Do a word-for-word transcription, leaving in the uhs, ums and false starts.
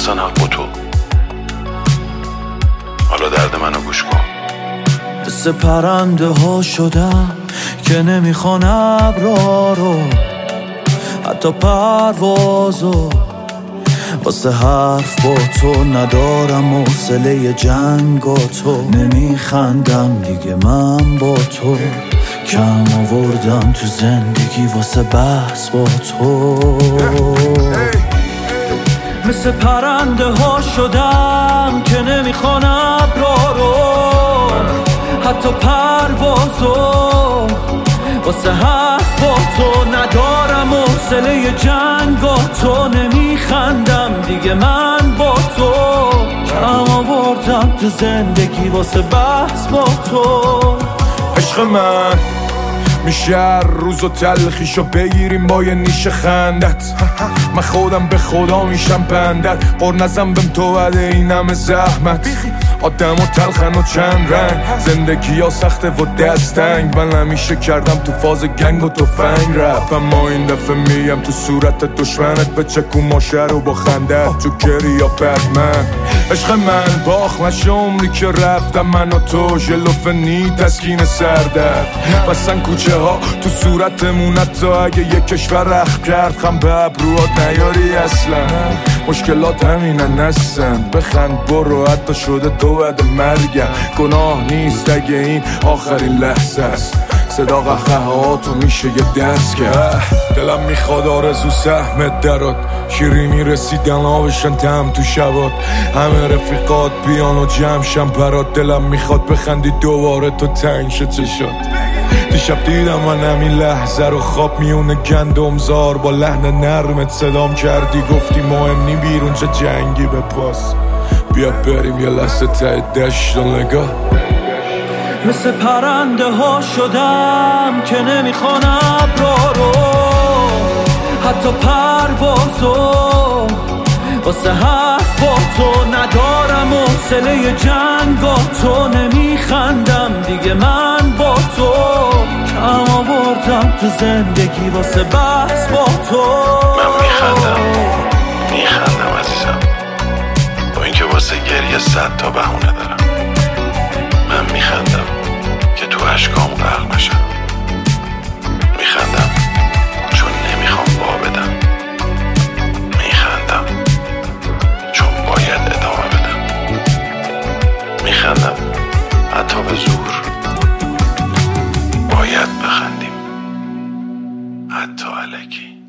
اصلا حق با تو. حالا درد منو گوش کن. مثل پرنده ها شدم که نمیخوان ابرا رو، حتی پروازو. واسه حرف با تو ندارم حوصله جنگ و تو. نمیخندم دیگه من با تو، کم آوردم تو زندگی واسه بحث با تو. مثل پرنده ها شدم که نمیخوان ابرا رو، حتی پروازو. واسه حرف با تو ندارم حوصله جنگ و تو. نمیخندم دیگه من با تو، کم آوردم تو زندگی واسه بحث با تو. عشق من میشه هر روز و تلخیشو بگیریم با یه نیش خندت. من خودم به خدا میشم بندت، قر نزم بهم تو بده این همه زحمت. آدم و تلخن و چند رنگ، زندگی ها سخته و دستنگ. من همیشه کردم تو فاز گنگ و توفنگ رپ، اما این دفعه میم تو صورت دشمنت. به چکو ماشه رو با خندت تو گری یا بدمن. عشق من باخ نشه عمری که رفتم من و تو، ژلوفنی تسکین سردرد. بسن کوچه ها تو صورتمون حتی اگه یک کشور رخ کرد. خم به ابروات نیاری اصلا، مشکلات همینن هستن. بخند برو حتی شده تو بعد مرگم. گناه نیست اگه این آخرین لحظه است. صدا قهقهاتو میشه یه دست کرد. دلم میخواد آرزو سهمت درات، شیرینی رسیدن آبشن تم تو شبات. همه رفیقات بیان و جمعشن برات. دلم میخواد بخندی دوباره تو تنگ شه چشات. دیشب دیدم من همین لحظه رو خواب میونه گندم زار. با لحن نرمت صدام کردی گفتی مهم نی بیرون چه جنگی به پاس. بیا بریم یه لحظه ته دشت و نگاه. مثل پرنده ها شدم که نمیخوان ابرا رو، حتی پروازو. واسه حرف با تو ندارم حوصله جنگ و تو. نمیخندم دیگه من با تو، کم آوردم تو زندگی واسه بحث با تو. من میخندم میخندم عزیزم، با اینکه واسه گریه صد تا بهونه دارم. من میخندم که تو اشکام غرق نشم. میخندم چون نمیخوام وا بدم. میخندم چون باید ادامه بدم. میخندم حتی به زور. باید بخندیم حتی الکی.